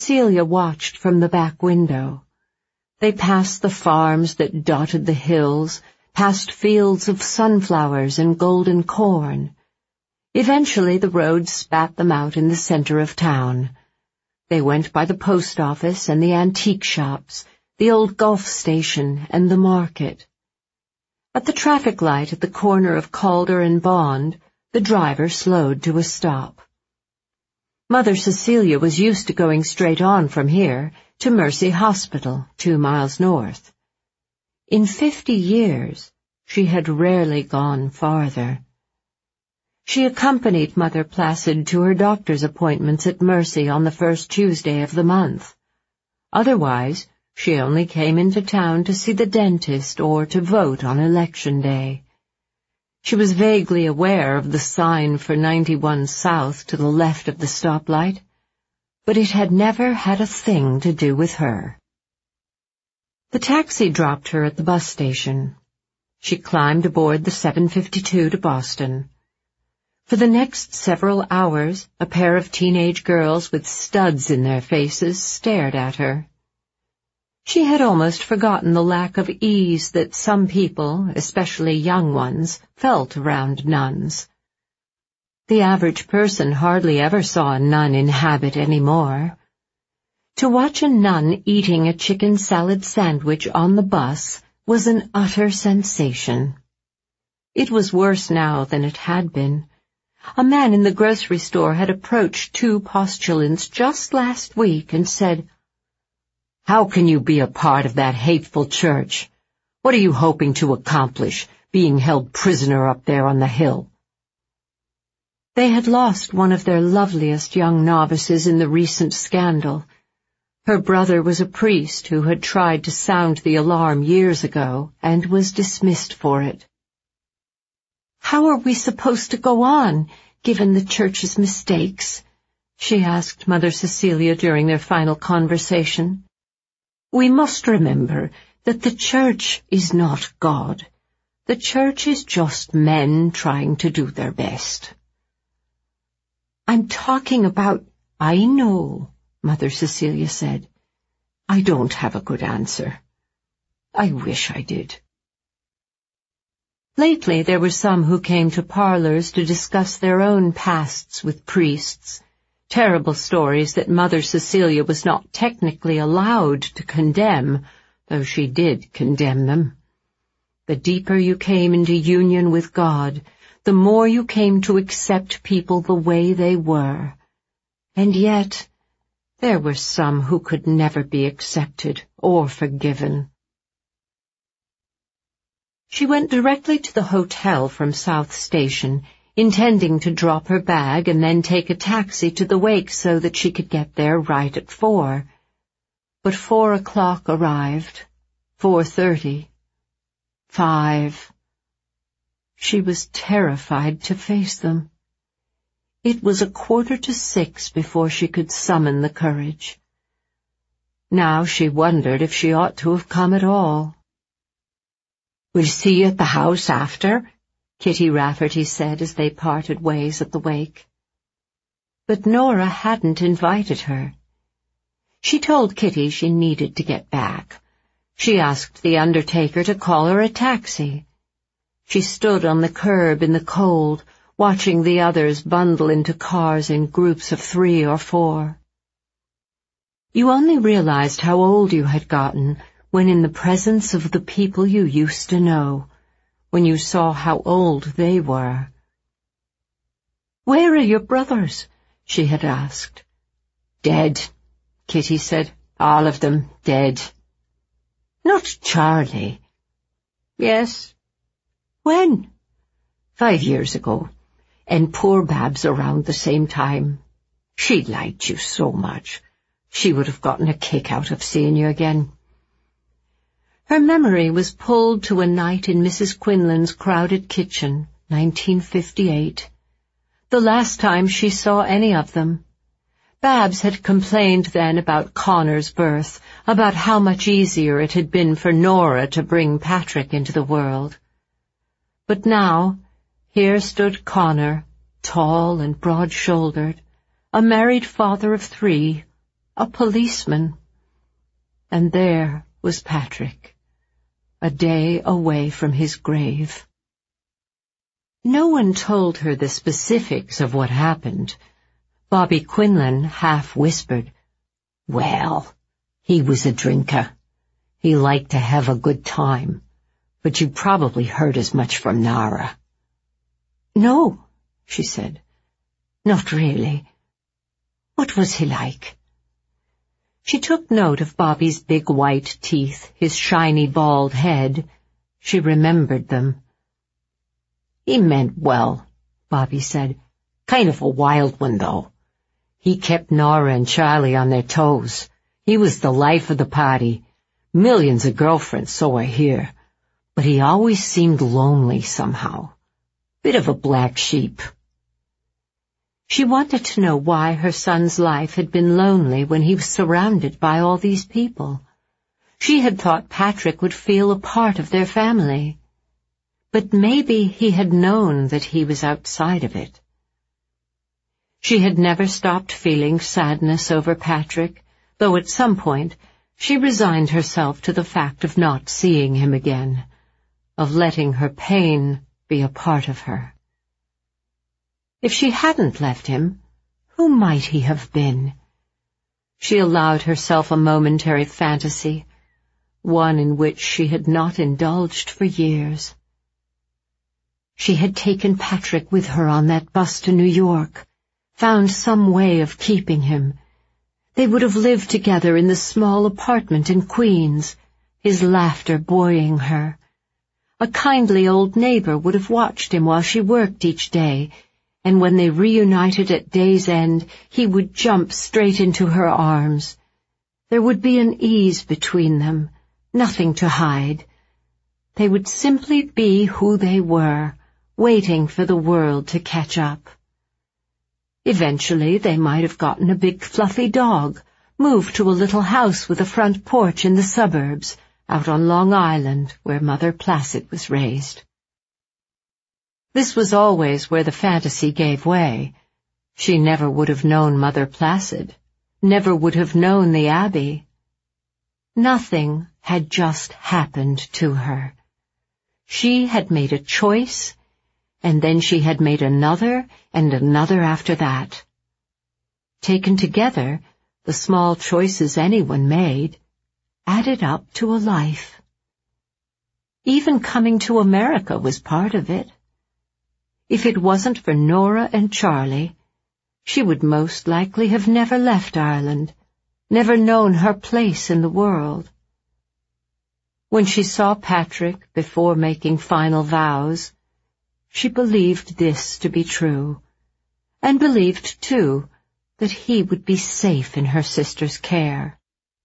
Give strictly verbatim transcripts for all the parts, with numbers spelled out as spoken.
Cecilia watched from the back window. They passed the farms that dotted the hills, past fields of sunflowers and golden corn. Eventually the road spat them out in the center of town. They went by the post office and the antique shops, the old Gulf station and the market. At the traffic light at the corner of Calder and Bond, the driver slowed to a stop. Mother Cecilia was used to going straight on from here to Mercy Hospital, two miles north. In fifty years, she had rarely gone farther. She accompanied Mother Placid to her doctor's appointments at Mercy on the first Tuesday of the month. Otherwise, she only came into town to see the dentist or to vote on election day. She was vaguely aware of the sign for ninety-one South to the left of the stoplight, but it had never had a thing to do with her. The taxi dropped her at the bus station. She climbed aboard the seven fifty-two to Boston. For the next several hours, a pair of teenage girls with studs in their faces stared at her. She had almost forgotten the lack of ease that some people, especially young ones, felt around nuns. The average person hardly ever saw a nun in habit any more. To watch a nun eating a chicken salad sandwich on the bus was an utter sensation. It was worse now than it had been. A man in the grocery store had approached two postulants just last week and said, "How can you be a part of that hateful church? What are you hoping to accomplish, being held prisoner up there on the hill?" They had lost one of their loveliest young novices in the recent scandal. Her brother was a priest who had tried to sound the alarm years ago and was dismissed for it. "How are we supposed to go on, given the church's mistakes?" she asked Mother Cecilia during their final conversation. "We must remember that the church is not God. The church is just men trying to do their best." "I'm talking about—" "I know," Mother Cecilia said. "I don't have a good answer. I wish I did." Lately there were some who came to parlors to discuss their own pasts with priests, terrible stories that Mother Cecilia was not technically allowed to condemn, though she did condemn them. The deeper you came into union with God, the more you came to accept people the way they were. And yet, there were some who could never be accepted or forgiven. She went directly to the hotel from South Station, intending to drop her bag and then take a taxi to the wake so that she could get there right at four. But four o'clock arrived, four thirty, five. She was terrified to face them. It was a quarter to six before she could summon the courage. Now she wondered if she ought to have come at all. "We'll see you at the house after," Kitty Rafferty said as they parted ways at the wake. But Nora hadn't invited her. She told Kitty she needed to get back. She asked the undertaker to call her a taxi. She stood on the curb in the cold, watching the others bundle into cars in groups of three or four. You only realized how old you had gotten when in the presence of the people you used to know, when you saw how old they were. "Where are your brothers?" she had asked. "Dead," Kitty said. "All of them dead." "Not Charlie?" "Yes." "When?" Five years ago, and poor Babs around the same time. She liked you so much. She would have gotten a kick out of seeing you again." Her memory was pulled to a night in Missus Quinlan's crowded kitchen, nineteen fifty-eight. The last time she saw any of them. Babs had complained then about Connor's birth, about how much easier it had been for Nora to bring Patrick into the world. But now, here stood Connor, tall and broad-shouldered, a married father of three, a policeman. And there was Patrick, a day away from his grave. No one told her the specifics of what happened. Bobby Quinlan half whispered, "Well, he was a drinker. He liked to have a good time. But you probably heard as much from Nora." "No," she said. "Not really. What was he like?" She took note of Bobby's big white teeth, his shiny bald head. She remembered them. "He meant well," Bobby said. "Kind of a wild one, though. He kept Nora and Charlie on their toes. He was the life of the party. Millions of girlfriends, so I hear. But he always seemed lonely somehow. Bit of a black sheep." She wanted to know why her son's life had been lonely when he was surrounded by all these people. She had thought Patrick would feel a part of their family. But maybe he had known that he was outside of it. She had never stopped feeling sadness over Patrick, though at some point she resigned herself to the fact of not seeing him again, of letting her pain be a part of her. If she hadn't left him, who might he have been? She allowed herself a momentary fantasy, one in which she had not indulged for years. She had taken Patrick with her on that bus to New York, found some way of keeping him. They would have lived together in the small apartment in Queens, his laughter buoying her. A kindly old neighbor would have watched him while she worked each day, and when they reunited at day's end, he would jump straight into her arms. There would be an ease between them, nothing to hide. They would simply be who they were, waiting for the world to catch up. Eventually, they might have gotten a big fluffy dog, moved to a little house with a front porch in the suburbs, out on Long Island, where Mother Placid was raised. This was always where the fantasy gave way. She never would have known Mother Placid, never would have known the Abbey. Nothing had just happened to her. She had made a choice, and then she had made another and another after that. Taken together, the small choices anyone made added up to a life. Even coming to America was part of it. If it wasn't for Nora and Charlie, she would most likely have never left Ireland, never known her place in the world. When she saw Patrick before making final vows, she believed this to be true, and believed, too, that he would be safe in her sister's care.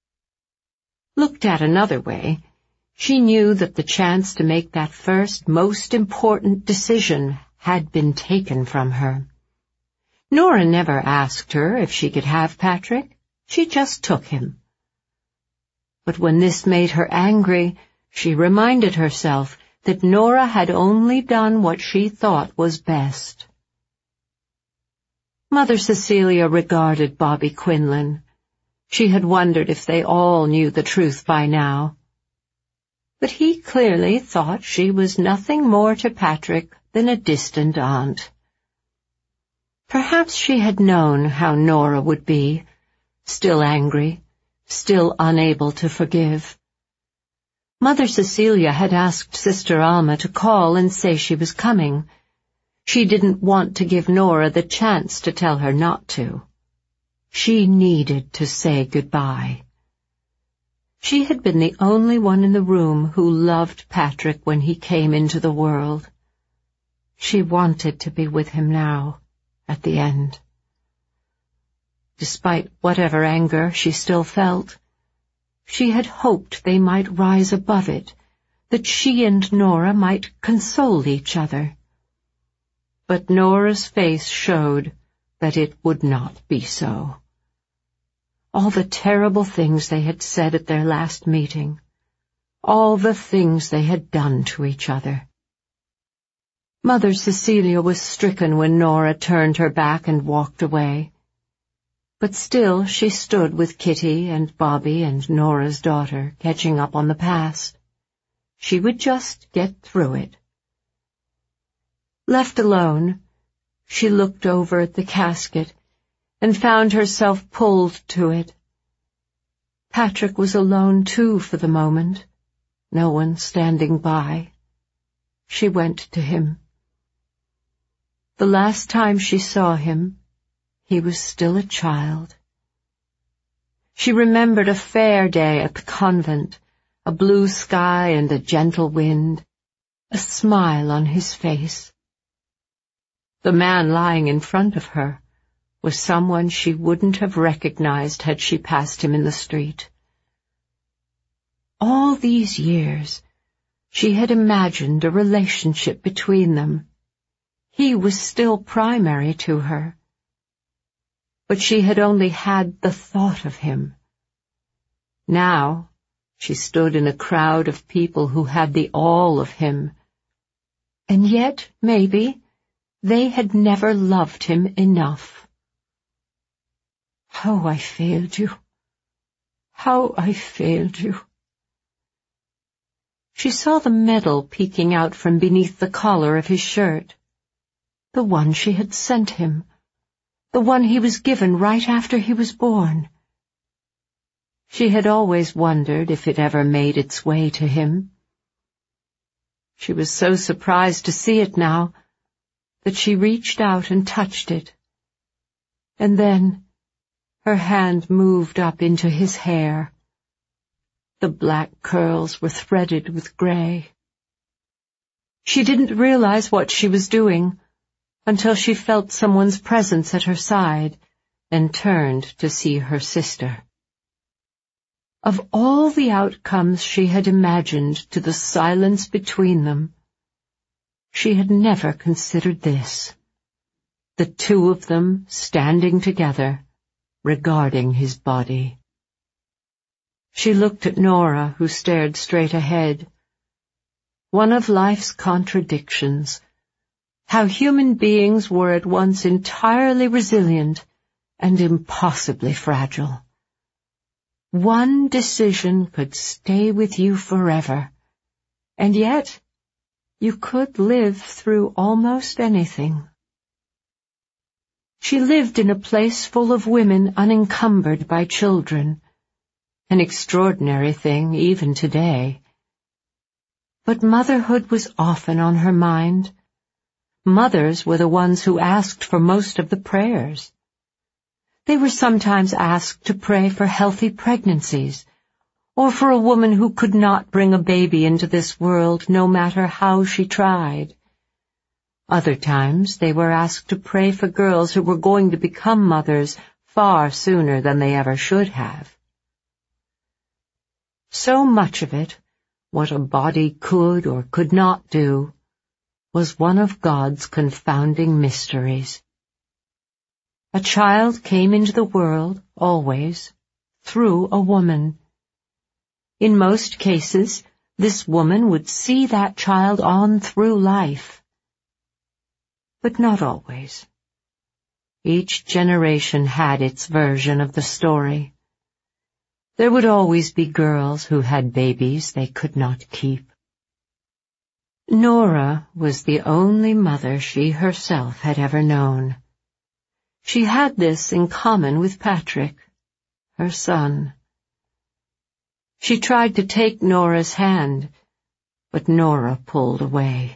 Looked at another way, she knew that the chance to make that first, most important decision had been taken from her. Nora never asked her if she could have Patrick. She just took him. But when this made her angry, she reminded herself that Nora had only done what she thought was best. Mother Cecilia regarded Bobby Quinlan. She had wondered if they all knew the truth by now. But he clearly thought she was nothing more to Patrick than a distant aunt. Perhaps she had known how Nora would be, still angry, still unable to forgive. Mother Cecilia had asked Sister Alma to call and say she was coming. She didn't want to give Nora the chance to tell her not to. She needed to say goodbye. She had been the only one in the room who loved Patrick when he came into the world. She wanted to be with him now, at the end. Despite whatever anger she still felt, she had hoped they might rise above it, that she and Nora might console each other. But Nora's face showed that it would not be so. All the terrible things they had said at their last meeting, all the things they had done to each other. Mother Cecilia was stricken when Nora turned her back and walked away. But still she stood with Kitty and Bobby and Nora's daughter, catching up on the past. She would just get through it. Left alone, she looked over at the casket and found herself pulled to it. Patrick was alone too for the moment, no one standing by. She went to him. The last time she saw him, he was still a child. She remembered a fair day at the convent, a blue sky and a gentle wind, a smile on his face. The man lying in front of her was someone she wouldn't have recognized had she passed him in the street. All these years, she had imagined a relationship between them. He was still primary to her. But she had only had the thought of him. Now, she stood in a crowd of people who had the all of him. And yet, maybe, they had never loved him enough. How I failed you. How I failed you. She saw the medal peeking out from beneath the collar of his shirt. The one she had sent him. The one he was given right after he was born. She had always wondered if it ever made its way to him. She was so surprised to see it now that she reached out and touched it. And then her hand moved up into his hair. The black curls were threaded with gray. She didn't realize what she was doing until she felt someone's presence at her side and turned to see her sister. Of all the outcomes she had imagined to the silence between them, she had never considered this. The two of them standing together, regarding his body. She looked at Nora, who stared straight ahead. One of life's contradictions. How human beings were at once entirely resilient and impossibly fragile. One decision could stay with you forever, and yet you could live through almost anything. She lived in a place full of women unencumbered by children, an extraordinary thing even today. But motherhood was often on her mind. Mothers were the ones who asked for most of the prayers. They were sometimes asked to pray for healthy pregnancies, or for a woman who could not bring a baby into this world no matter how she tried. Other times they were asked to pray for girls who were going to become mothers far sooner than they ever should have. So much of it, what a body could or could not do, was one of God's confounding mysteries. A child came into the world, always, through a woman. In most cases, this woman would see that child on through life. But not always. Each generation had its version of the story. There would always be girls who had babies they could not keep. Nora was the only mother she herself had ever known. She had this in common with Patrick, her son. She tried to take Nora's hand, but Nora pulled away.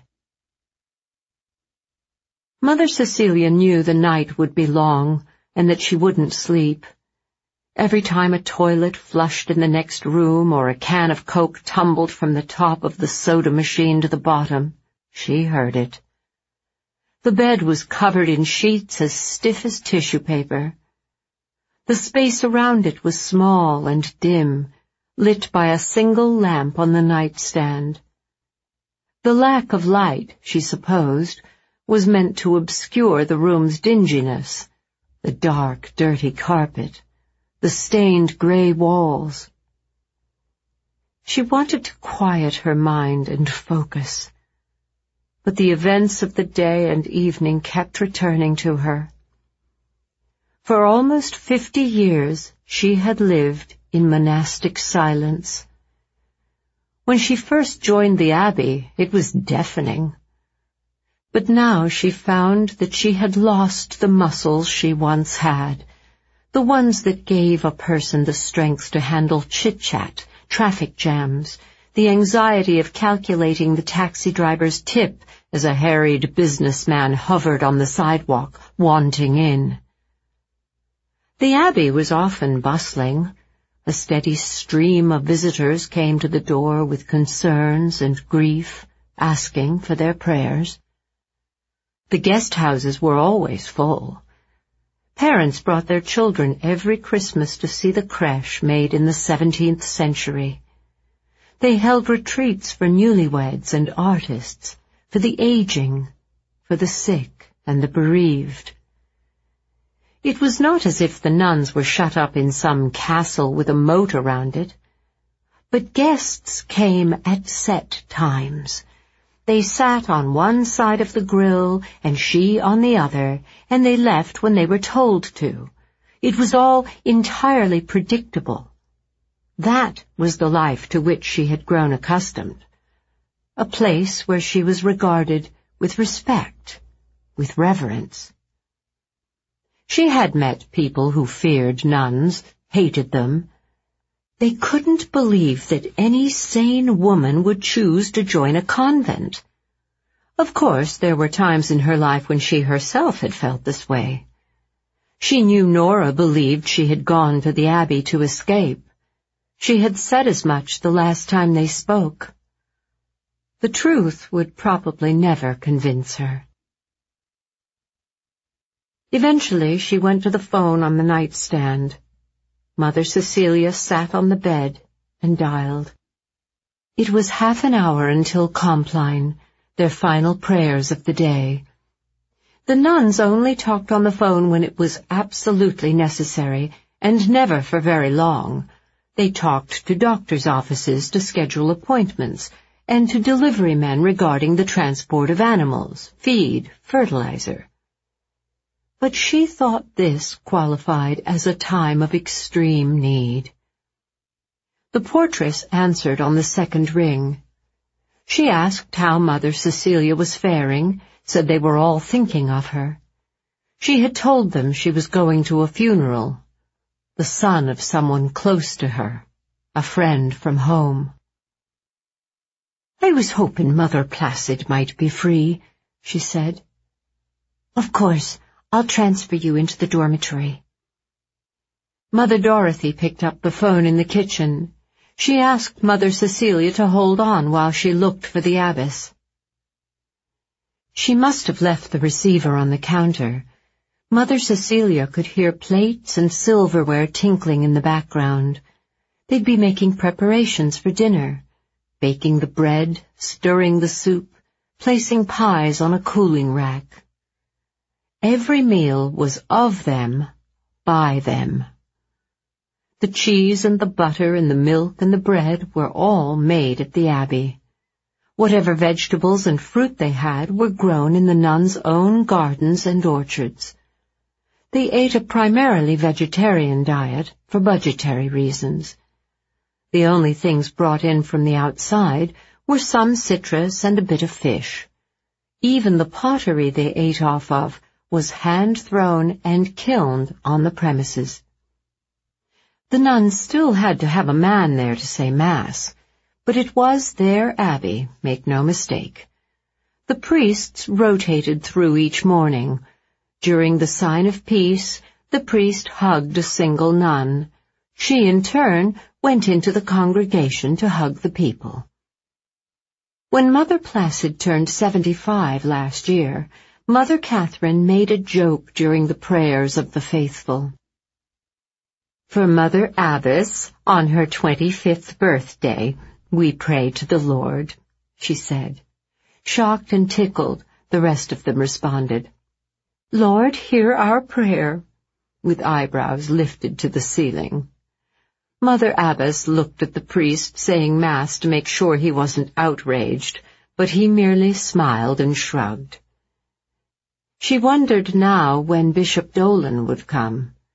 Mother Cecilia knew the night would be long and that she wouldn't sleep. Every time a toilet flushed in the next room or a can of Coke tumbled from the top of the soda machine to the bottom, she heard it. The bed was covered in sheets as stiff as tissue paper. The space around it was small and dim, lit by a single lamp on the nightstand. The lack of light, she supposed, was meant to obscure the room's dinginess, the dark, dirty carpet, the stained gray walls. She wanted to quiet her mind and focus, but the events of the day and evening kept returning to her. For almost fifty years she had lived in monastic silence. When she first joined the abbey, it was deafening. But now she found that she had lost the muscles she once had, the ones that gave a person the strength to handle chit-chat, traffic jams, the anxiety of calculating the taxi driver's tip as a harried businessman hovered on the sidewalk, wanting in. The abbey was often bustling. A steady stream of visitors came to the door with concerns and grief, asking for their prayers. The guest houses were always full. Parents brought their children every Christmas to see the crèche made in the seventeenth century. They held retreats for newlyweds and artists, for the aging, for the sick and the bereaved. It was not as if the nuns were shut up in some castle with a moat around it, but guests came at set times. They sat on one side of the grill and she on the other, and they left when they were told to. It was all entirely predictable. That was the life to which she had grown accustomed, a place where she was regarded with respect, with reverence. She had met people who feared nuns, hated them. They couldn't believe that any sane woman would choose to join a convent. Of course, there were times in her life when she herself had felt this way. She knew Nora believed she had gone to the abbey to escape. She had said as much the last time they spoke. The truth would probably never convince her. Eventually, she went to the phone on the nightstand. Mother Cecilia sat on the bed and dialed. It was half an hour until Compline, their final prayers of the day. The nuns only talked on the phone when it was absolutely necessary, and never for very long. They talked to doctors' offices to schedule appointments, and to delivery men regarding the transport of animals, feed, fertilizer. But she thought this qualified as a time of extreme need. The portress answered on the second ring. She asked how Mother Cecilia was faring, said they were all thinking of her. She had told them she was going to a funeral, the son of someone close to her, a friend from home. "I was hoping Mother Placid might be free," she said. "Of course, I'll transfer you into the dormitory." Mother Dorothy picked up the phone in the kitchen. She asked Mother Cecilia to hold on while she looked for the abbess. She must have left the receiver on the counter. Mother Cecilia could hear plates and silverware tinkling in the background. They'd be making preparations for dinner, baking the bread, stirring the soup, placing pies on a cooling rack. Every meal was of them, by them. The cheese and the butter and the milk and the bread were all made at the abbey. Whatever vegetables and fruit they had were grown in the nuns' own gardens and orchards. They ate a primarily vegetarian diet for budgetary reasons. The only things brought in from the outside were some citrus and a bit of fish. Even the pottery they ate off of was hand-thrown and kilned on the premises. The nuns still had to have a man there to say Mass, but it was their abbey, make no mistake. The priests rotated through each morning. During the sign of peace, the priest hugged a single nun. She, in turn, went into the congregation to hug the people. When Mother Placid turned seventy-five last year, Mother Catherine made a joke during the prayers of the faithful. "For Mother Abbess, on her twenty-fifth birthday, we pray to the Lord," she said. Shocked and tickled, the rest of them responded, "Lord, hear our prayer," with eyebrows lifted to the ceiling. Mother Abbess looked at the priest saying Mass to make sure he wasn't outraged, but he merely smiled and shrugged. She wondered now when Bishop Dolan would come.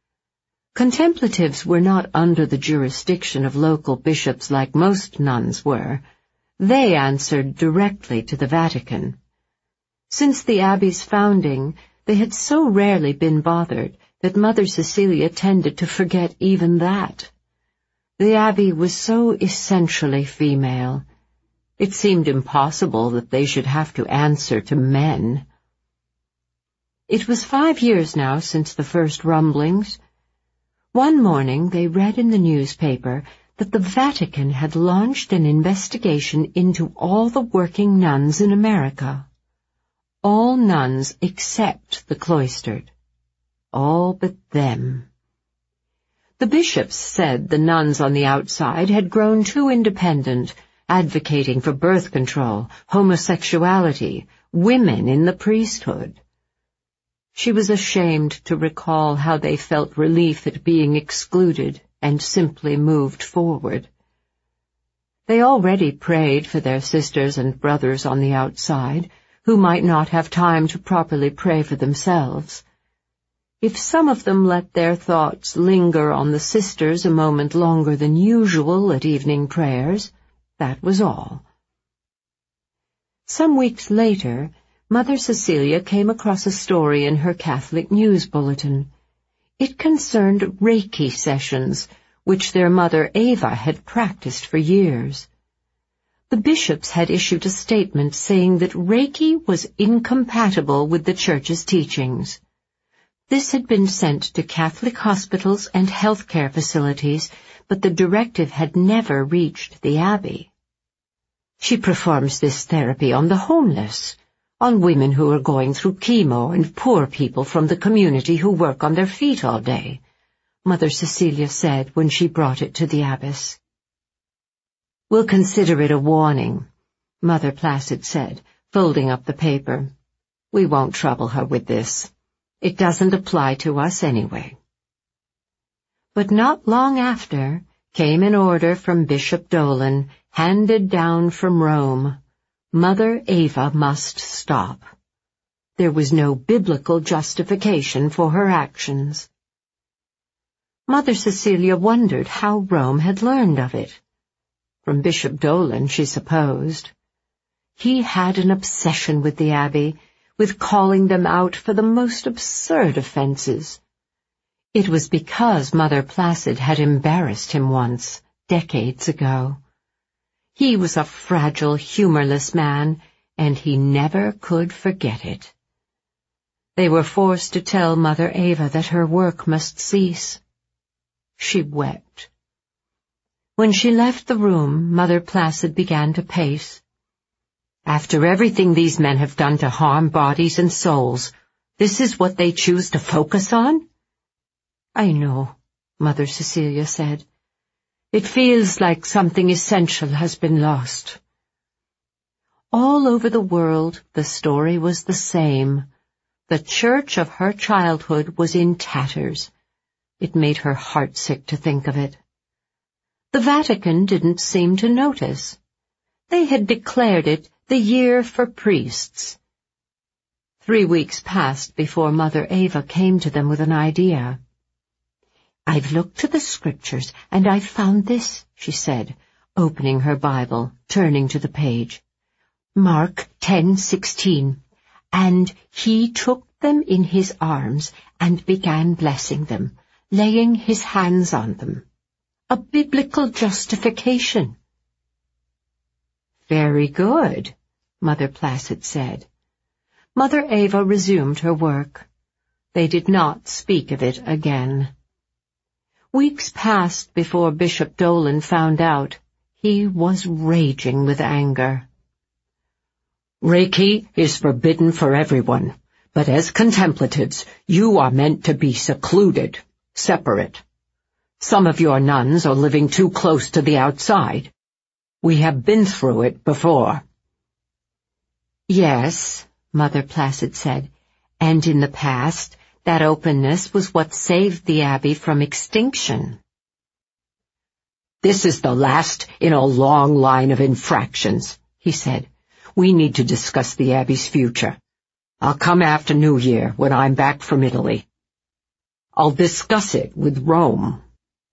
Contemplatives were not under the jurisdiction of local bishops like most nuns were. They answered directly to the Vatican. Since the Abbey's founding, they had so rarely been bothered that Mother Cecilia tended to forget even that. The Abbey was so essentially female. It seemed impossible that they should have to answer to men. It was five years now since the first rumblings. One morning they read in the newspaper that the Vatican had launched an investigation into all the working nuns in America. All nuns except the cloistered. All but them. The bishops said the nuns on the outside had grown too independent, advocating for birth control, homosexuality, women in the priesthood. She was ashamed to recall how they felt relief at being excluded and simply moved forward. They already prayed for their sisters and brothers on the outside, who might not have time to properly pray for themselves. If some of them let their thoughts linger on the sisters a moment longer than usual at evening prayers, that was all. Some weeks later, Mother Cecilia came across a story in her Catholic news bulletin. It concerned Reiki sessions, which their mother Ava had practiced for years. The bishops had issued a statement saying that Reiki was incompatible with the Church's teachings. This had been sent to Catholic hospitals and healthcare facilities, but the directive had never reached the Abbey. She performs this therapy on the homeless, on women who are going through chemo and poor people from the community who work on their feet all day, Mother Cecilia said when she brought it to the abbess. "We'll consider it a warning," Mother Placid said, folding up the paper. "We won't trouble her with this. It doesn't apply to us anyway." But not long after came an order from Bishop Dolan, handed down from Rome. Mother Ava must stop. There was no biblical justification for her actions. Mother Cecilia wondered how Rome had learned of it. From Bishop Dolan, she supposed. He had an obsession with the Abbey, with calling them out for the most absurd offenses. It was because Mother Placid had embarrassed him once, decades ago. He was a fragile, humorless man, and he never could forget it. They were forced to tell Mother Ava that her work must cease. She wept. When she left the room, Mother Placid began to pace. "After everything these men have done to harm bodies and souls, this is what they choose to focus on?" "I know," Mother Cecilia said. "It feels like something essential has been lost." All over the world, the story was the same. The church of her childhood was in tatters. It made her heartsick to think of it. The Vatican didn't seem to notice. They had declared it the year for priests. Three weeks passed before Mother Ava came to them with an idea. "I've looked to the scriptures, and I've found this," she said, opening her Bible, turning to the page. Mark ten sixteen. "And he took them in his arms and began blessing them, laying his hands on them." A biblical justification. "Very good," Mother Placid said. Mother Ava resumed her work. They did not speak of it again. Weeks passed before Bishop Dolan found out. He was raging with anger. "Reiki is forbidden for everyone, but as contemplatives, you are meant to be secluded, separate. Some of your nuns are living too close to the outside. We have been through it before." "Yes," Mother Placid said, "and in the past, that openness was what saved the Abbey from extinction." "This is the last in a long line of infractions," he said. "We need to discuss the Abbey's future. I'll come after New Year when I'm back from Italy." I'll discuss it with Rome."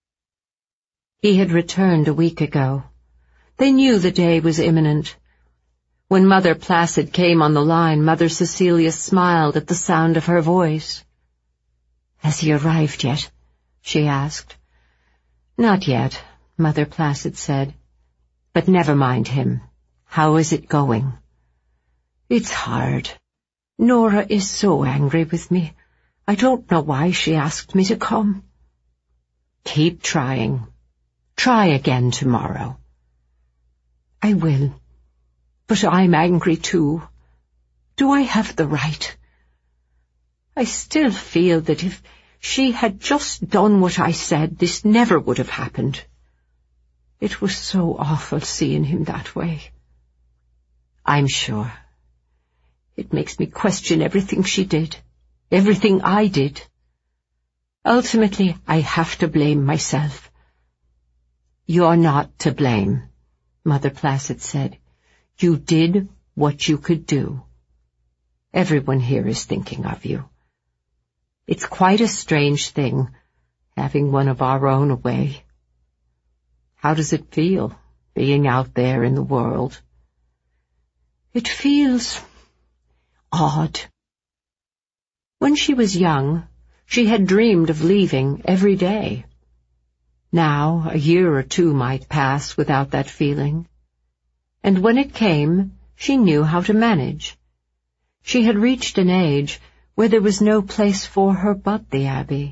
He had returned a week ago. They knew the day was imminent. When Mother Placid came on the line, Mother Cecilia smiled at the sound of her voice. "Has he arrived yet?" she asked. "Not yet," Mother Placid said. "But never mind him. How is it going?" "It's hard. Nora is so angry with me. I don't know why she asked me to come." "Keep trying. Try again tomorrow." "I will. But I'm angry too. Do I have the right? I still feel that if she had just done what I said, this never would have happened. It was so awful seeing him that way." "I'm sure. It makes me question everything she did, everything I did. Ultimately, I have to blame myself." "You're not to blame," Mother Placid said. "You did what you could do. Everyone here is thinking of you. It's quite a strange thing, having one of our own away. How does it feel, being out there in the world?" "It feels odd." When she was young, she had dreamed of leaving every day. Now, a year or two might pass without that feeling. And when it came, she knew how to manage. She had reached an age where there was no place for her but the Abbey.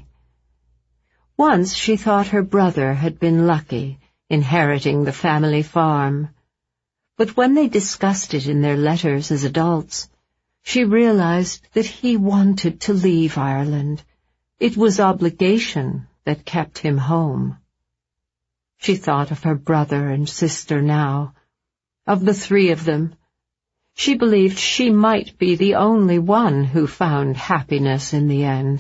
Once she thought her brother had been lucky, inheriting the family farm. But when they discussed it in their letters as adults, she realized that he wanted to leave Ireland. It was obligation that kept him home. She thought of her brother and sister now. Of the three of them, she believed she might be the only one who found happiness in the end.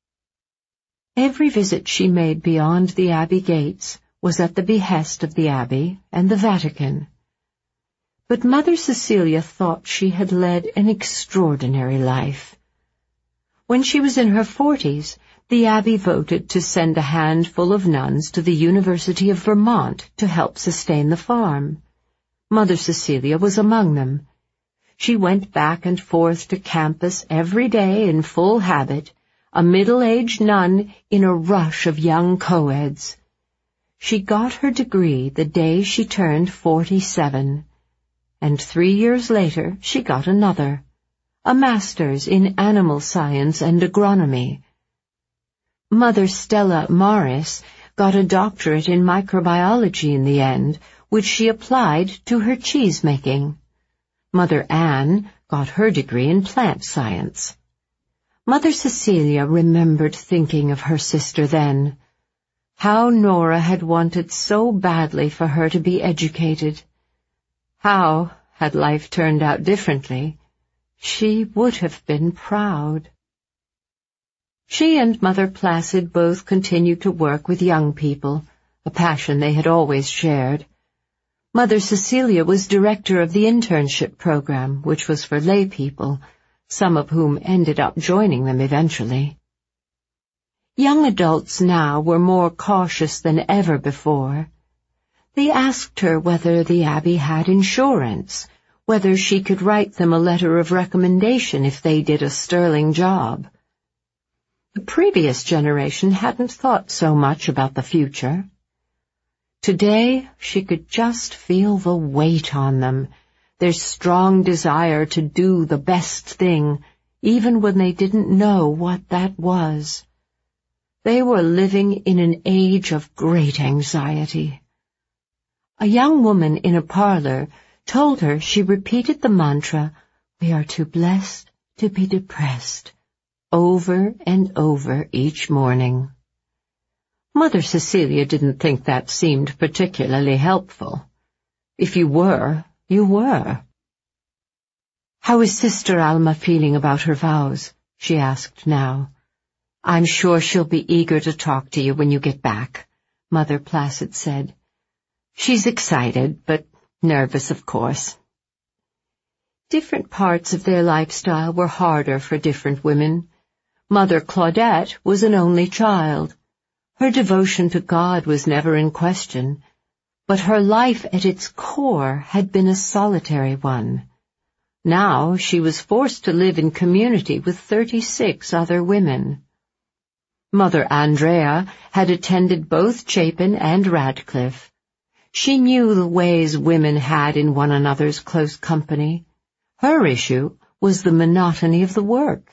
Every visit she made beyond the Abbey gates was at the behest of the Abbey and the Vatican. But Mother Cecilia thought she had led an extraordinary life. When she was in her forties, the Abbey voted to send a handful of nuns to the University of Vermont to help sustain the farm. Mother Cecilia was among them. She went back and forth to campus every day in full habit, a middle-aged nun in a rush of young co-eds. She got her degree the day she turned forty-seven, and three years later she got another, a master's in animal science and agronomy. Mother Stella Morris got a doctorate in microbiology in the end, which she applied to her cheese-making. Mother Anne got her degree in plant science. Mother Cecilia remembered thinking of her sister then. How Nora had wanted so badly for her to be educated. How, had life turned out differently, she would have been proud. She and Mother Placid both continued to work with young people, a passion they had always shared. Mother Cecilia was director of the internship program, which was for lay people, some of whom ended up joining them eventually. Young adults now were more cautious than ever before. They asked her whether the Abbey had insurance, whether she could write them a letter of recommendation if they did a sterling job. The previous generation hadn't thought so much about the future. Today she could just feel the weight on them, their strong desire to do the best thing, even when they didn't know what that was. They were living in an age of great anxiety. A young woman in a parlor told her she repeated the mantra, "We are too blessed to be depressed," over and over each morning. Mother Cecilia didn't think that seemed particularly helpful. If you were, you were. "How is Sister Alma feeling about her vows?" she asked now. "I'm sure she'll be eager to talk to you when you get back," Mother Placid said. "She's excited, but nervous, of course." Different parts of their lifestyle were harder for different women. Mother Claudette was an only child. Her devotion to God was never in question, but her life at its core had been a solitary one. Now she was forced to live in community with thirty-six other women. Mother Andrea had attended both Chapin and Radcliffe. She knew the ways women had in one another's close company. Her issue was the monotony of the work.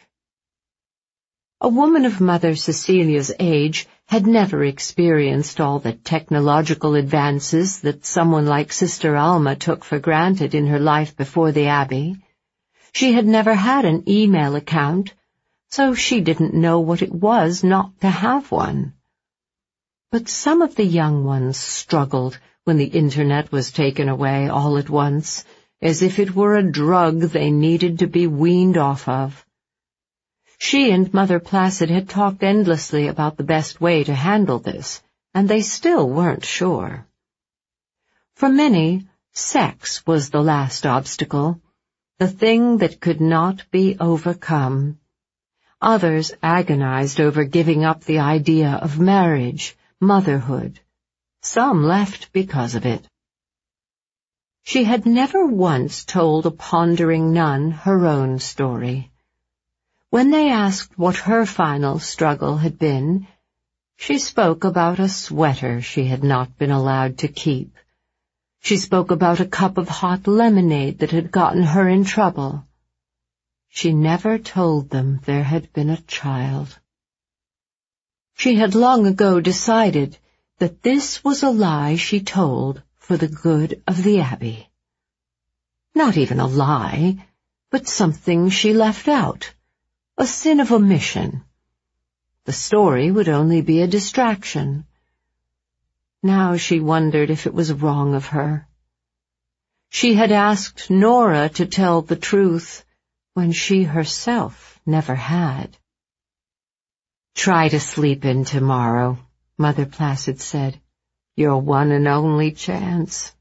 A woman of Mother Cecilia's age had never experienced all the technological advances that someone like Sister Alma took for granted in her life before the Abbey. She had never had an email account, so she didn't know what it was not to have one. But some of the young ones struggled when the Internet was taken away all at once, as if it were a drug they needed to be weaned off of. She and Mother Placid had talked endlessly about the best way to handle this, and they still weren't sure. For many, sex was the last obstacle, the thing that could not be overcome. Others agonized over giving up the idea of marriage, motherhood. Some left because of it. She had never once told a pondering nun her own story. When they asked what her final struggle had been, she spoke about a sweater she had not been allowed to keep. She spoke about a cup of hot lemonade that had gotten her in trouble. She never told them there had been a child. She had long ago decided that this was a lie she told for the good of the Abbey. Not even a lie, but something she left out. A sin of omission. The story would only be a distraction. Now she wondered if it was wrong of her. She had asked Nora to tell the truth when she herself never had. "Try to sleep in tomorrow," Mother Placid said. "Your one and only chance."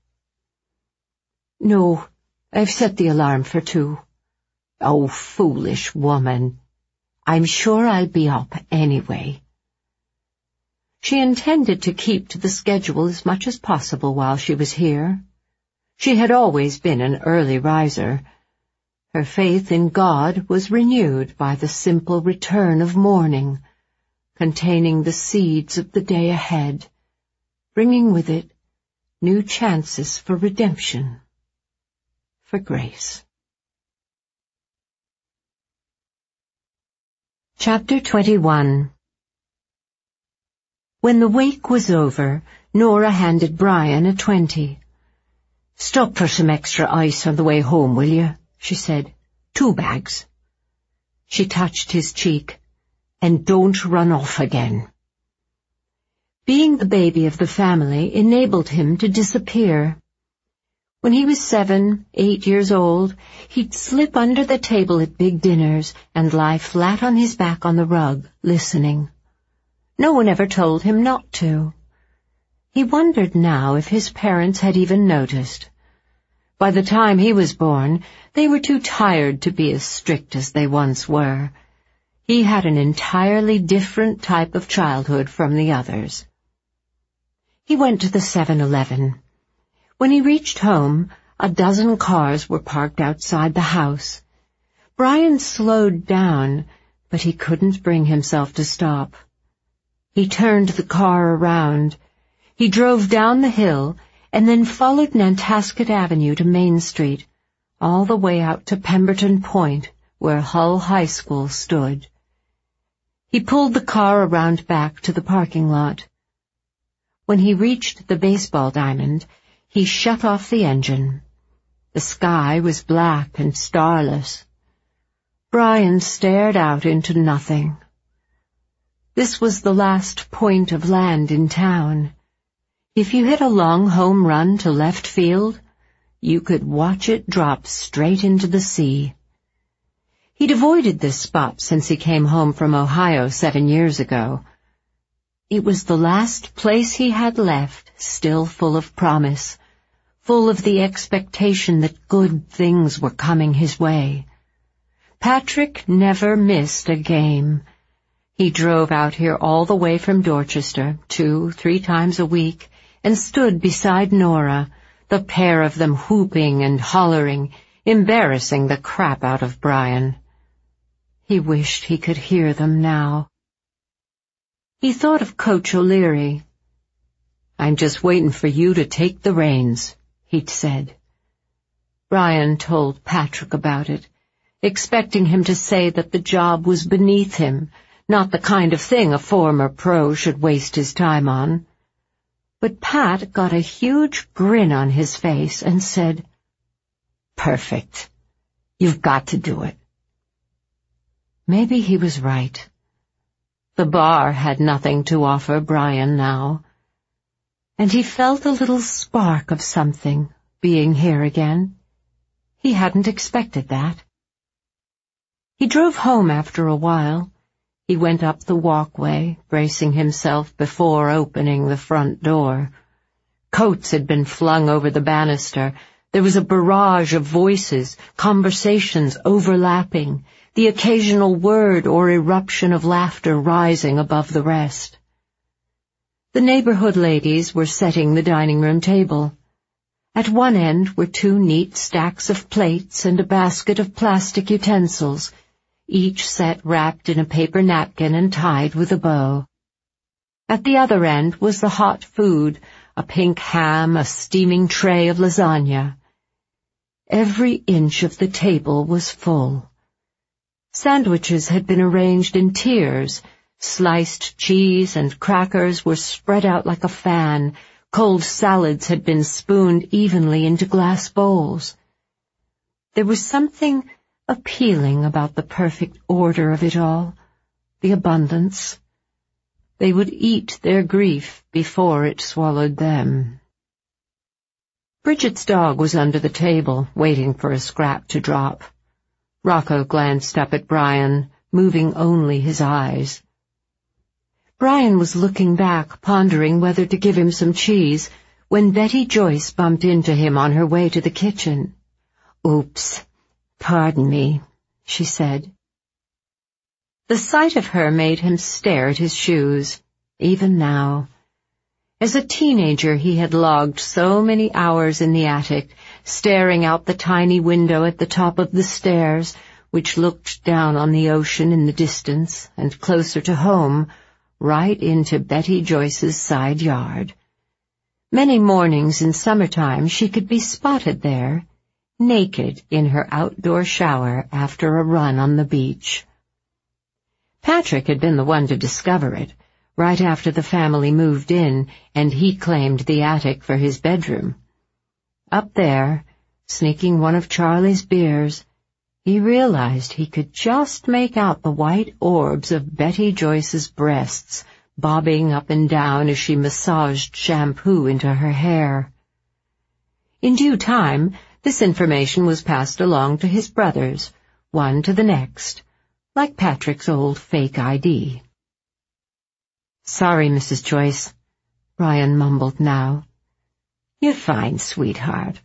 "No, I've set the alarm for two." "Oh, foolish woman. I'm sure I'll be up anyway." She intended to keep to the schedule as much as possible while she was here. She had always been an early riser. Her faith in God was renewed by the simple return of morning, containing the seeds of the day ahead, bringing with it new chances for redemption, for grace. Chapter twenty-one. When the wake was over, Nora handed Brian a twenty. "Stop for some extra ice on the way home, will you?" she said. "Two bags." She touched his cheek. "And don't run off again." Being the baby of the family enabled him to disappear. When he was seven, eight years old, he'd slip under the table at big dinners and lie flat on his back on the rug, listening. No one ever told him not to. He wondered now if his parents had even noticed. By the time he was born, they were too tired to be as strict as they once were. He had an entirely different type of childhood from the others. He went to the seven eleven. When he reached home, a dozen cars were parked outside the house. Brian slowed down, but he couldn't bring himself to stop. He turned the car around. He drove down the hill and then followed Nantasket Avenue to Main Street, all the way out to Pemberton Point, where Hull High School stood. He pulled the car around back to the parking lot. When he reached the baseball diamond, he shut off the engine. The sky was black and starless. Brian stared out into nothing. This was the last point of land in town. If you hit a long home run to left field, you could watch it drop straight into the sea. He'd avoided this spot since he came home from Ohio seven years ago. It was the last place he had left, still full of promise, full of the expectation that good things were coming his way. Patrick never missed a game, He drove out here all the way from Dorchester, two, three times a week, and stood beside Nora, the pair of them whooping and hollering, embarrassing the crap out of Brian. He wished he could hear them now. He thought of Coach O'Leary. "I'm just waiting for you to take the reins," he'd said. Brian told Patrick about it, expecting him to say that the job was beneath him, not the kind of thing a former pro should waste his time on. But Pat got a huge grin on his face and said, "Perfect. You've got to do it." Maybe he was right. The bar had nothing to offer Brian now, and he felt a little spark of something being here again. He hadn't expected that. He drove home after a while. He went up the walkway, bracing himself before opening the front door. Coats had been flung over the banister. There was a barrage of voices, conversations overlapping, the occasional word or eruption of laughter rising above the rest. The neighborhood ladies were setting the dining room table. At one end were two neat stacks of plates and a basket of plastic utensils, each set wrapped in a paper napkin and tied with a bow. At the other end was the hot food, a pink ham, a steaming tray of lasagna. Every inch of the table was full. Sandwiches had been arranged in tiers. Sliced cheese and crackers were spread out like a fan. Cold salads had been spooned evenly into glass bowls. There was something appealing about the perfect order of it all, the abundance. They would eat their grief before it swallowed them. Bridget's dog was under the table, waiting for a scrap to drop. Rocco glanced up at Brian, moving only his eyes. Brian was looking back, pondering whether to give him some cheese, when Betty Joyce bumped into him on her way to the kitchen. "Oops, pardon me," she said. The sight of her made him stare at his shoes, even now. As a teenager he had logged so many hours in the attic, staring out the tiny window at the top of the stairs, which looked down on the ocean in the distance, and closer to home, right into Betty Joyce's side yard. Many mornings in summertime she could be spotted there, naked in her outdoor shower after a run on the beach. Patrick had been the one to discover it, right after the family moved in, and he claimed the attic for his bedroom. Up there, sneaking one of Charlie's beers, he realized he could just make out the white orbs of Betty Joyce's breasts bobbing up and down as she massaged shampoo into her hair. In due time, this information was passed along to his brothers, one to the next, like Patrick's old fake I D. "Sorry, Missus Joyce," Brian mumbled now. "You're fine, sweetheart."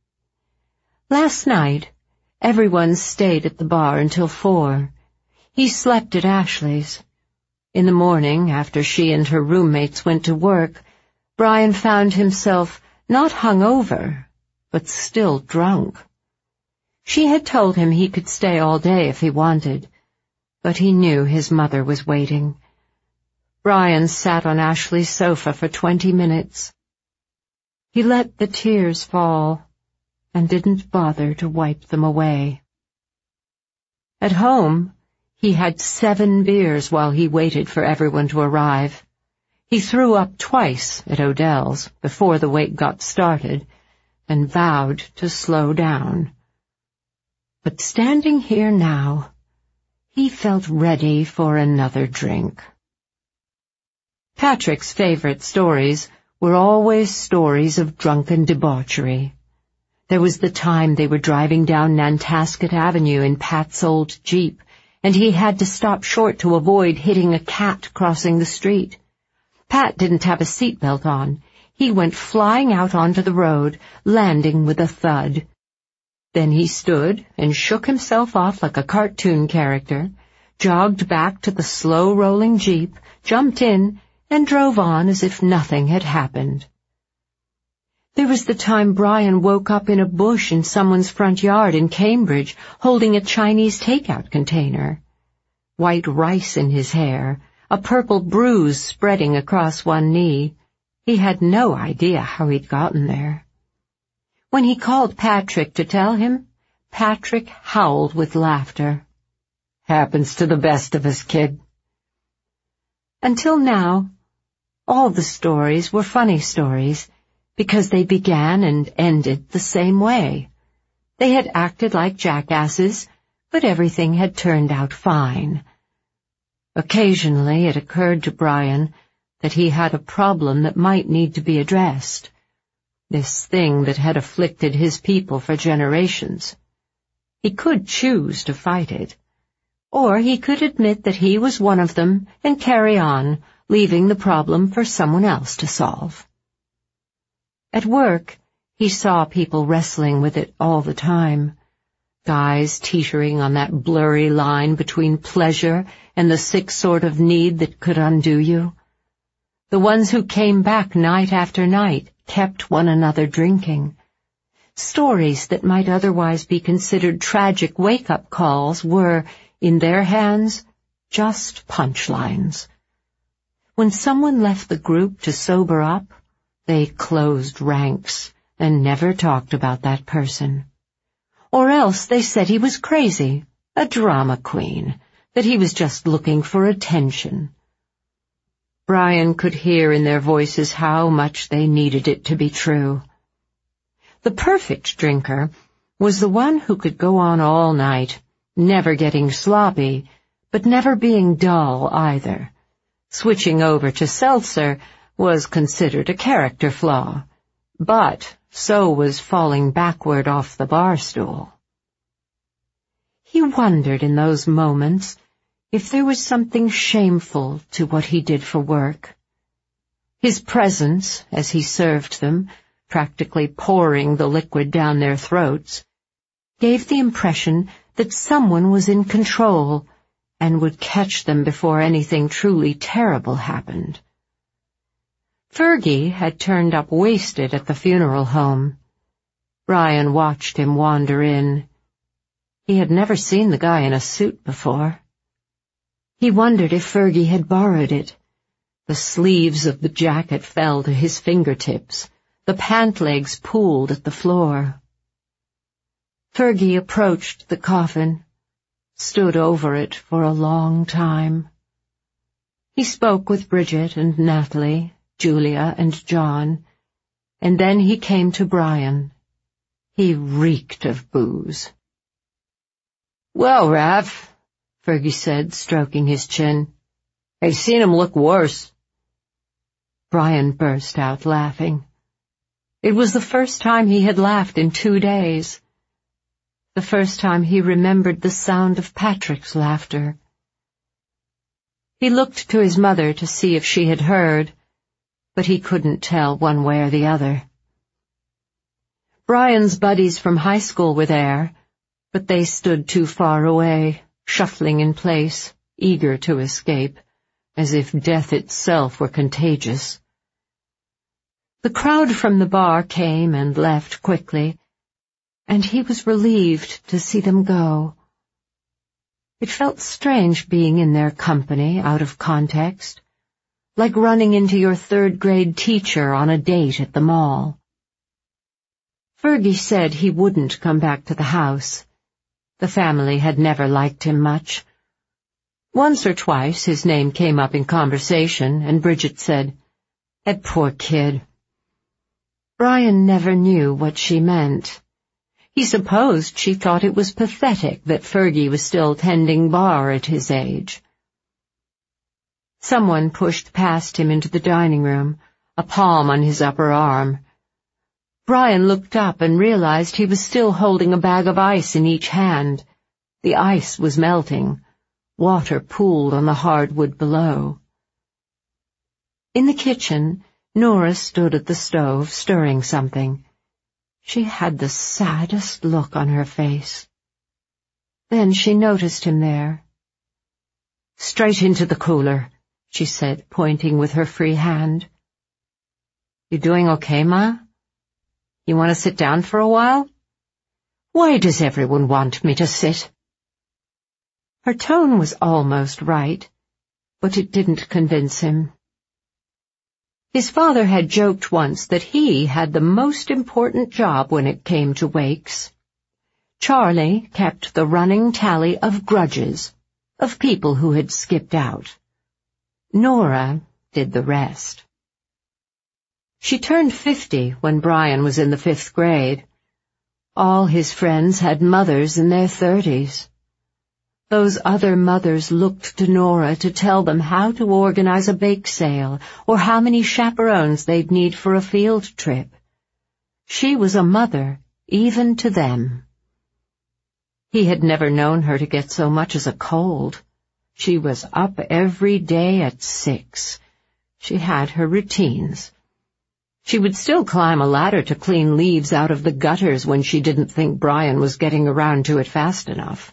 Last night, everyone stayed at the bar until four. He slept at Ashley's. In the morning, after she and her roommates went to work, Brian found himself not hungover, but still drunk. She had told him he could stay all day if he wanted, but he knew his mother was waiting. Brian sat on Ashley's sofa for twenty minutes. He let the tears fall and didn't bother to wipe them away. At home, he had seven beers while he waited for everyone to arrive. He threw up twice at Odell's before the wait got started and vowed to slow down. But standing here now, he felt ready for another drink. Patrick's favorite stories were always stories of drunken debauchery. There was the time they were driving down Nantasket Avenue in Pat's old Jeep, and he had to stop short to avoid hitting a cat crossing the street. Pat didn't have a seatbelt on. He went flying out onto the road, landing with a thud. Then he stood and shook himself off like a cartoon character, jogged back to the slow-rolling jeep, jumped in, and drove on as if nothing had happened. There was the time Brian woke up in a bush in someone's front yard in Cambridge, holding a Chinese takeout container. White rice in his hair, a purple bruise spreading across one knee. He had no idea how he'd gotten there. When he called Patrick to tell him, Patrick howled with laughter. "Happens to the best of us, kid." Until now, all the stories were funny stories, because they began and ended the same way. They had acted like jackasses, but everything had turned out fine. Occasionally it occurred to Brian that he had a problem that might need to be addressed, this thing that had afflicted his people for generations. He could choose to fight it, or he could admit that he was one of them and carry on, leaving the problem for someone else to solve. At work, he saw people wrestling with it all the time, guys teetering on that blurry line between pleasure and the sick sort of need that could undo you. The ones who came back night after night kept one another drinking. Stories that might otherwise be considered tragic wake-up calls were, in their hands, just punchlines. When someone left the group to sober up, they closed ranks and never talked about that person. Or else they said he was crazy, a drama queen, that he was just looking for attention. Brian could hear in their voices how much they needed it to be true. The perfect drinker was the one who could go on all night, never getting sloppy, but never being dull either. Switching over to seltzer was considered a character flaw, but so was falling backward off the bar stool. He wondered in those moments if there was something shameful to what he did for work. His presence, as he served them, practically pouring the liquid down their throats, gave the impression that someone was in control and would catch them before anything truly terrible happened. Fergie had turned up wasted at the funeral home. Brian watched him wander in. He had never seen the guy in a suit before. He wondered if Fergie had borrowed it. The sleeves of the jacket fell to his fingertips. The pant legs pooled at the floor. Fergie approached the coffin, stood over it for a long time. He spoke with Bridget and Natalie, Julia and John, and then he came to Brian. He reeked of booze. "Well, Raph," Fergie said, stroking his chin, "I've seen him look worse." Brian burst out laughing. It was the first time he had laughed in two days. The first time he remembered the sound of Patrick's laughter. He looked to his mother to see if she had heard, but he couldn't tell one way or the other. Brian's buddies from high school were there, but they stood too far away, shuffling in place, eager to escape, as if death itself were contagious. The crowd from the bar came and left quickly, and he was relieved to see them go. It felt strange being in their company out of context, like running into your third-grade teacher on a date at the mall. Fergie said he wouldn't come back to the house. The family had never liked him much. Once or twice his name came up in conversation, and Bridget said, "That poor kid." Brian never knew what she meant. He supposed she thought it was pathetic that Fergie was still tending bar at his age. Someone pushed past him into the dining room, a palm on his upper arm. Brian looked up and realized he was still holding a bag of ice in each hand. The ice was melting. Water pooled on the hardwood below. In the kitchen, Nora stood at the stove, stirring something. She had the saddest look on her face. Then she noticed him there. Straight into the cooler, she said, pointing with her free hand. You doing okay, Ma? You want to sit down for a while? Why does everyone want me to sit? Her tone was almost right, but it didn't convince him. His father had joked once that he had the most important job when it came to wakes. Charlie kept the running tally of grudges, of people who had skipped out. Nora did the rest. She turned fifty when Brian was in the fifth grade. All his friends had mothers in their thirties. Those other mothers looked to Nora to tell them how to organize a bake sale or how many chaperones they'd need for a field trip. She was a mother, even to them. He had never known her to get so much as a cold. She was up every day at six. She had her routines. She would still climb a ladder to clean leaves out of the gutters when she didn't think Brian was getting around to it fast enough.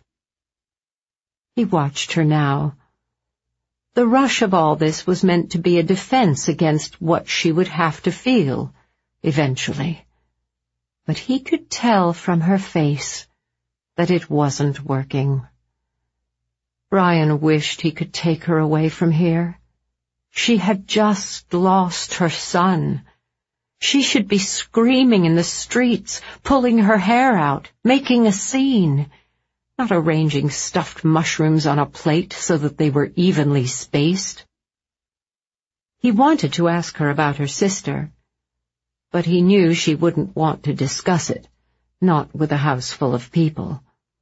He watched her now. The rush of all this was meant to be a defense against what she would have to feel, eventually. But he could tell from her face that it wasn't working. Brian wished he could take her away from here. She had just lost her son. She should be screaming in the streets, pulling her hair out, making a scene, not arranging stuffed mushrooms on a plate so that they were evenly spaced. He wanted to ask her about her sister, but he knew she wouldn't want to discuss it, not with a house full of people.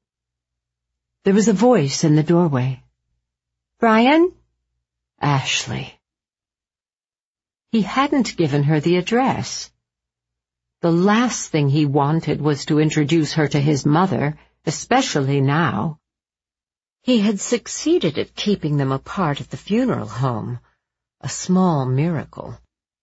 There was a voice in the doorway. "Brian?" "Ashley." He hadn't given her the address. The last thing he wanted was to introduce her to his mother, especially now. He had succeeded at keeping them apart at the funeral home, a small miracle.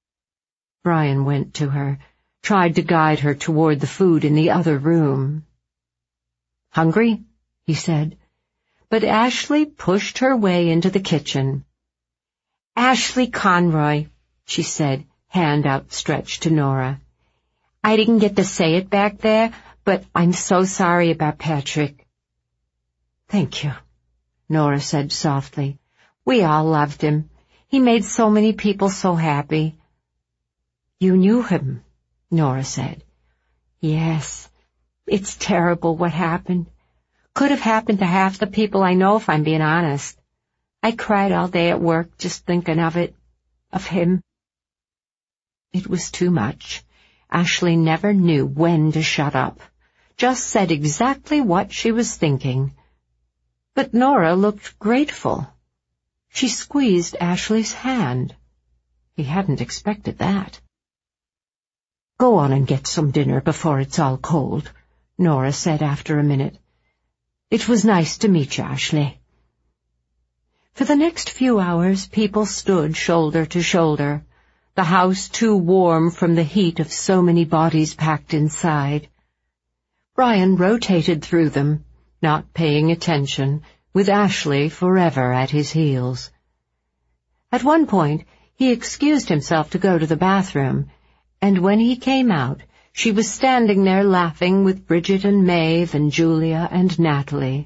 Brian went to her, tried to guide her toward the food in the other room. "Hungry?" he said, but Ashley pushed her way into the kitchen. "Ashley Conroy," she said, hand outstretched to Nora. "I didn't get to say it back there, but I'm so sorry about Patrick." "Thank you," Nora said softly. "We all loved him. He made so many people so happy." "You knew him," Nora said. "Yes. It's terrible what happened. Could have happened to half the people I know, if I'm being honest. I cried all day at work just thinking of it, of him." It was too much. Ashley never knew when to shut up, just said exactly what she was thinking. But Nora looked grateful. She squeezed Ashley's hand. He hadn't expected that. "Go on and get some dinner before it's all cold," Nora said after a minute. "It was nice to meet you, Ashley." For the next few hours, people stood shoulder to shoulder, the house too warm from the heat of so many bodies packed inside. Brian rotated through them, not paying attention, with Ashley forever at his heels. At one point, he excused himself to go to the bathroom, and when he came out, she was standing there laughing with Bridget and Maeve and Julia and Natalie.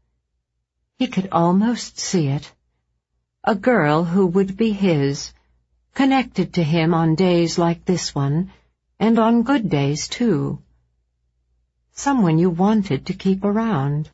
He could almost see it. A girl who would be his, connected to him on days like this one, and on good days, too. Someone you wanted to keep around.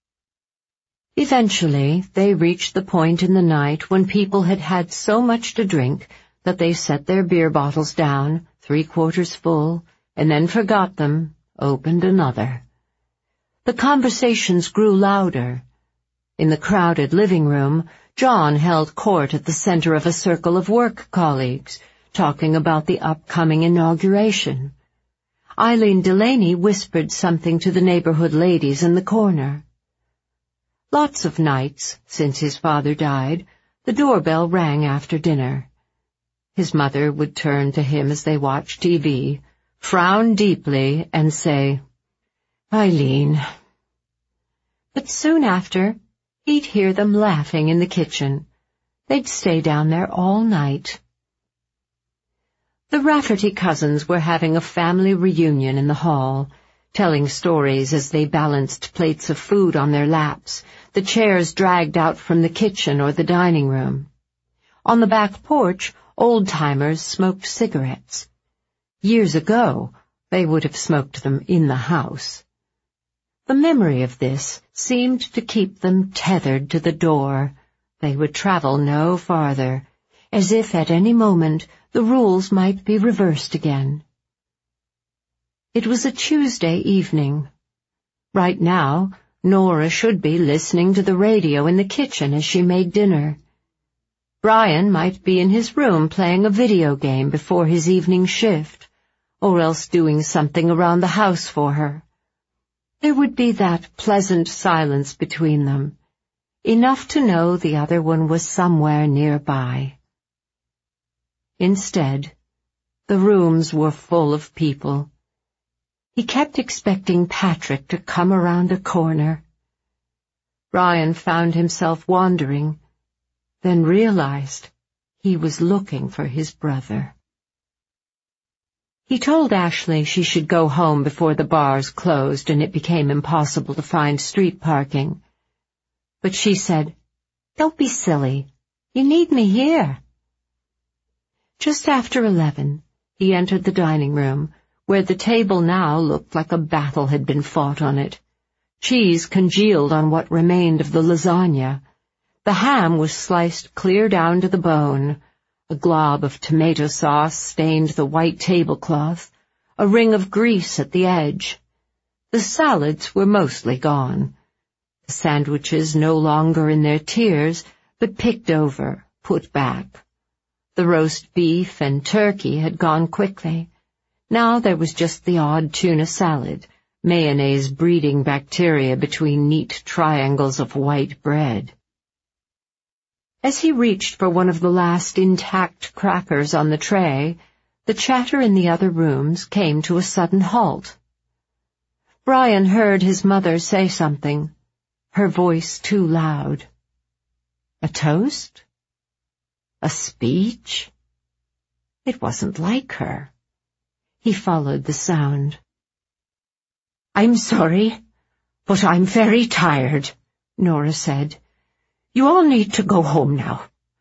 Eventually, they reached the point in the night when people had had so much to drink that they set their beer bottles down, three-quarters full, and then forgot them, opened another. The conversations grew louder. In the crowded living room, John held court at the center of a circle of work colleagues, talking about the upcoming inauguration. Eileen Delaney whispered something to the neighborhood ladies in the corner. Lots of nights, since his father died, the doorbell rang after dinner. His mother would turn to him as they watched T V, frown deeply, and say, "Eileen." But soon after, He'd hear them laughing in the kitchen. They'd stay down there all night. The Rafferty cousins were having a family reunion in the hall, telling stories as they balanced plates of food on their laps, the chairs dragged out from the kitchen or the dining room. On the back porch, old-timers smoked cigarettes. Years ago, they would have smoked them in the house. The memory of this seemed to keep them tethered to the door. They would travel no farther, as if at any moment the rules might be reversed again. It was a Tuesday evening. Right now, Nora should be listening to the radio in the kitchen as she made dinner. Brian might be in his room playing a video game before his evening shift, or else doing something around the house for her. There would be that pleasant silence between them, enough to know the other one was somewhere nearby. Instead, the rooms were full of people. He kept expecting Patrick to come around a corner. Brian found himself wandering, then realized he was looking for his brother. He told Ashley she should go home before the bars closed and it became impossible to find street parking. But she said, "Don't be silly. You need me here." Just after eleven, he entered the dining room, where the table now looked like a battle had been fought on it. Cheese congealed on what remained of the lasagna. The ham was sliced clear down to the bone. A glob of tomato sauce stained the white tablecloth, a ring of grease at the edge. The salads were mostly gone. The sandwiches no longer in their tiers, but picked over, put back. The roast beef and turkey had gone quickly. Now there was just the odd tuna salad, mayonnaise breeding bacteria between neat triangles of white bread. As he reached for one of the last intact crackers on the tray, the chatter in the other rooms came to a sudden halt. Brian heard his mother say something, her voice too loud. A toast? A speech? It wasn't like her. He followed the sound. "I'm sorry, but I'm very tired," Nora said. "You all need to go home now."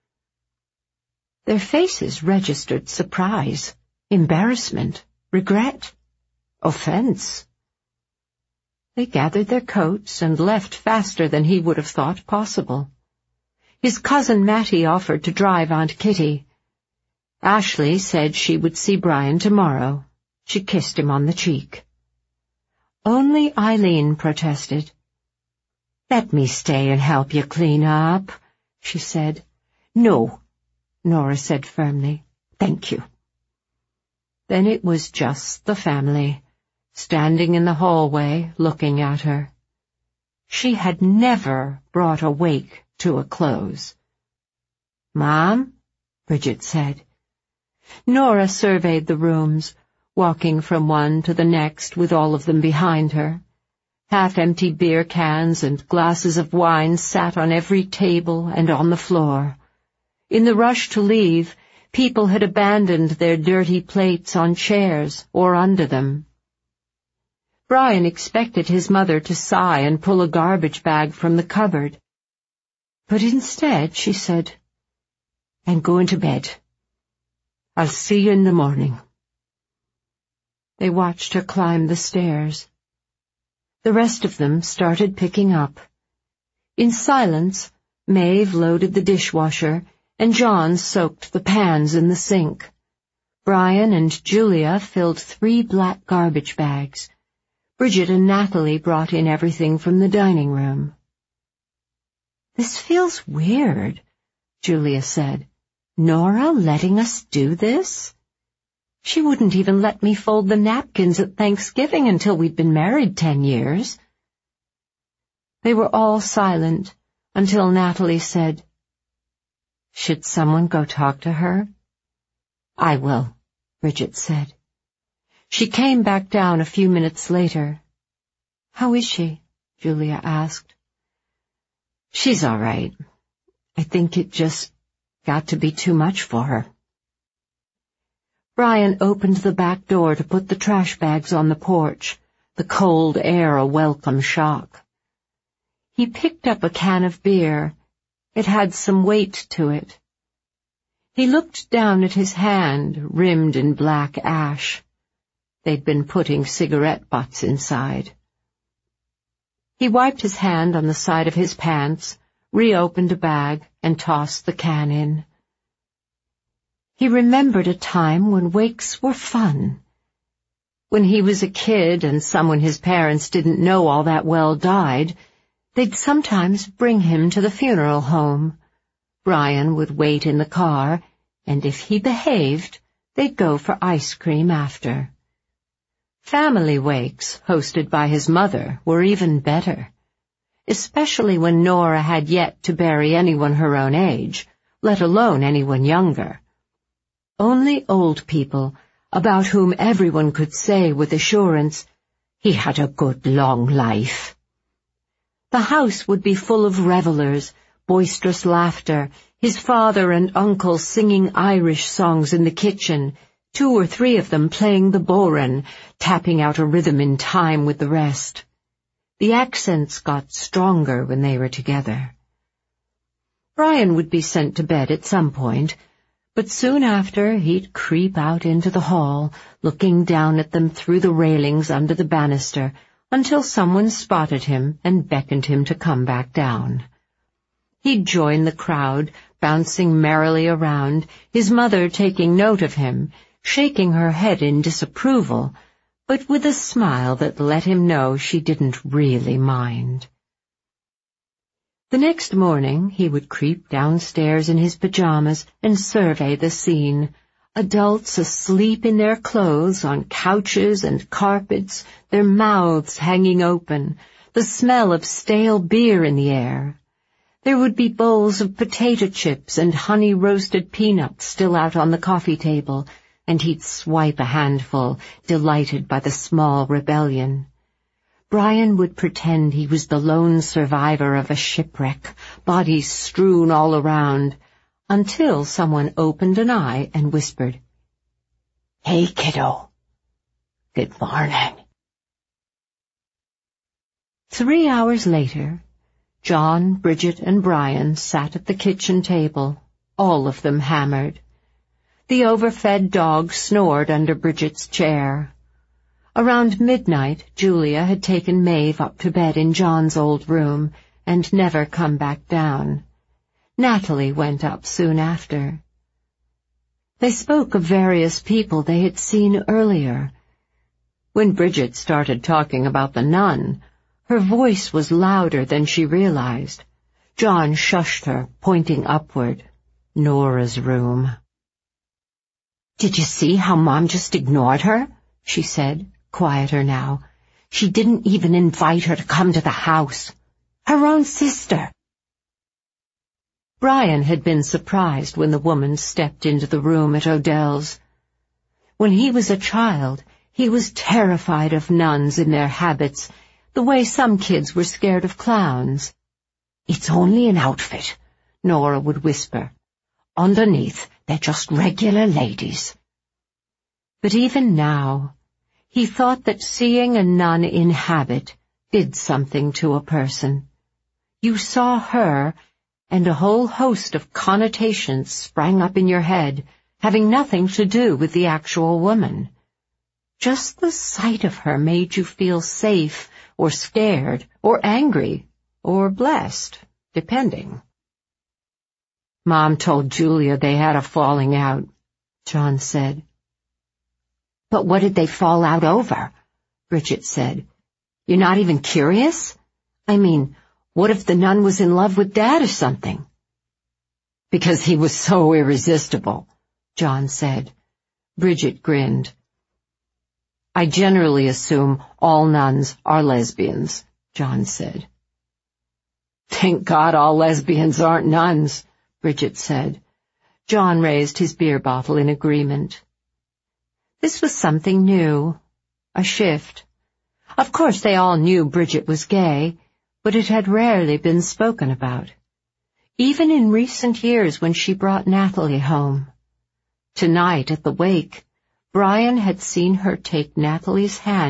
Their faces registered surprise, embarrassment, regret, offense. They gathered their coats and left faster than he would have thought possible. His cousin Mattie offered to drive Aunt Kitty. Ashley said she would see Brian tomorrow. She kissed him on the cheek. Only Eileen protested. "Let me stay and help you clean up," she said. "No," Nora said firmly. "Thank you." Then it was just the family, standing in the hallway, looking at her. She had never brought a wake to a close. "Mom?" Bridget said. Nora surveyed the rooms, walking from one to the next with all of them behind her. Half-empty beer cans and glasses of wine sat on every table and on the floor. In the rush to leave, people had abandoned their dirty plates on chairs or under them. Brian expected his mother to sigh and pull a garbage bag from the cupboard. But instead she said, "I'm going to bed. I'll see you in the morning." They watched her climb the stairs. The rest of them started picking up. In silence, Maeve loaded the dishwasher, and John soaked the pans in the sink. Brian and Julia filled three black garbage bags. Bridget and Natalie brought in everything from the dining room. "This feels weird," Julia said. "Nora letting us do this? She wouldn't even let me fold the napkins at Thanksgiving until we'd been married ten years. They were all silent until Natalie said, "Should someone go talk to her?" "I will," Bridget said. She came back down a few minutes later. "How is she?" Julia asked. She's all right. I think it just got to be too much for her. Brian opened the back door to put the trash bags on the porch, the cold air a welcome shock. He picked up a can of beer. It had some weight to it. He looked down at his hand, rimmed in black ash. They'd been putting cigarette butts inside. He wiped his hand on the side of his pants, reopened a bag, and tossed the can in. He remembered a time when wakes were fun. When he was a kid and someone his parents didn't know all that well died, they'd sometimes bring him to the funeral home. Brian would wait in the car, and if he behaved, they'd go for ice cream after. Family wakes, hosted by his mother, were even better, especially when Nora had yet to bury anyone her own age, let alone anyone younger. Only old people, about whom everyone could say with assurance, "He had a good long life." The house would be full of revelers, boisterous laughter, his father and uncle singing Irish songs in the kitchen, two or three of them playing the bodhrán, tapping out a rhythm in time with the rest. The accents got stronger when they were together. Brian would be sent to bed at some point, but soon after he'd creep out into the hall, looking down at them through the railings under the banister, until someone spotted him and beckoned him to come back down. He'd join the crowd, bouncing merrily around, his mother taking note of him, shaking her head in disapproval, but with a smile that let him know she didn't really mind. The next morning he would creep downstairs in his pajamas and survey the scene. Adults asleep in their clothes on couches and carpets, their mouths hanging open, the smell of stale beer in the air. There would be bowls of potato chips and honey-roasted peanuts still out on the coffee table, and he'd swipe a handful, delighted by the small rebellion. Brian would pretend he was the lone survivor of a shipwreck, bodies strewn all around, until someone opened an eye and whispered, "Hey, kiddo. Good morning." Three hours later, John, Bridget, and Brian sat at the kitchen table, all of them hammered. The overfed dog snored under Bridget's chair. Around midnight, Julia had taken Maeve up to bed in John's old room and never come back down. Natalie went up soon after. They spoke of various people they had seen earlier. When Bridget started talking about the nun, her voice was louder than she realized. John shushed her, pointing upward. Nora's room. "Did you see how Mom just ignored her?" she said, quieter now. "She didn't even invite her to come to the house. Her own sister." Brian had been surprised when the woman stepped into the room at Odell's. When he was a child, he was terrified of nuns in their habits, the way some kids were scared of clowns. "It's only an outfit," Nora would whisper. "Underneath, they're just regular ladies." But even now, he thought that seeing a nun in habit did something to a person. You saw her, and a whole host of connotations sprang up in your head, having nothing to do with the actual woman. Just the sight of her made you feel safe, or scared, or angry, or blessed, depending. "Mom told Julia they had a falling out," John said. "But what did they fall out over?" Bridget said. "You're not even curious? I mean, what if the nun was in love with Dad or something?" "Because he was so irresistible," John said. Bridget grinned. "I generally assume all nuns are lesbians," John said. "Thank God all lesbians aren't nuns," Bridget said. John raised his beer bottle in agreement. This was something new, a shift. Of course they all knew Bridget was gay. but it had rarely been spoken about, even in recent years when she brought Natalie home. Tonight at the wake, Brian had seen her take Natalie's hand